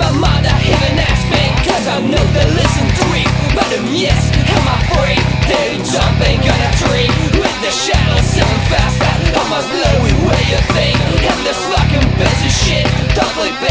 my mother even asked me, cause I know they listen to it. Madam, yes, am I free? They jumping on a tree with the shadows even faster. I must blow it where you think. And this fucking piece of shit totally